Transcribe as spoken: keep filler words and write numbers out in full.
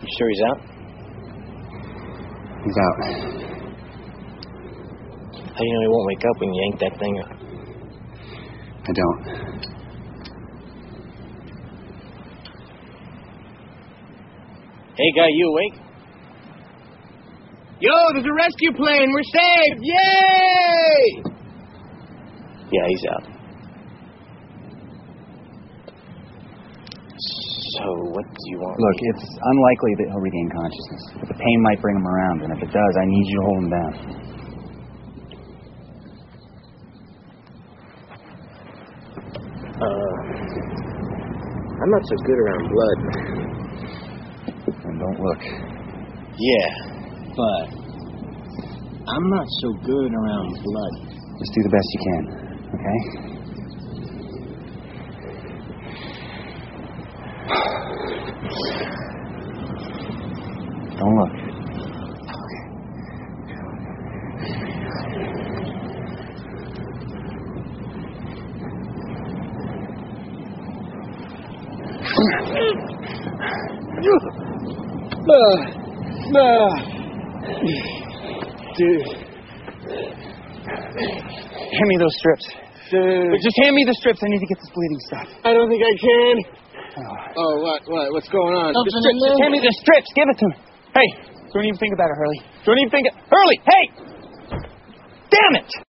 You sure he's out? He's out. How do you know he won't wake up when you yank that thing up? I don't. Hey, guy, you awake? Yo, there's a rescue plane. We're saved. Yay! Yeah, he's out. So, what do you want? Look, me? it's unlikely that he'll regain consciousness. But the pain might bring him around, and if it does, I need you to hold him down. Uh, I'm not so good around blood. And don't look. Yeah, but I'm not so good around blood. Just do the best you can, okay? Don't look. Uh, uh, dude. Hand me those strips. Dude. Just hand me the strips. I need to get this bleeding stopped. I don't think I can. Oh, Oh, what? What? What's going on? the strips. Just hand me the strips. Give it to me. Hey, don't even think about it, Hurley. Don't even think it. Hurley, hey! Damn it!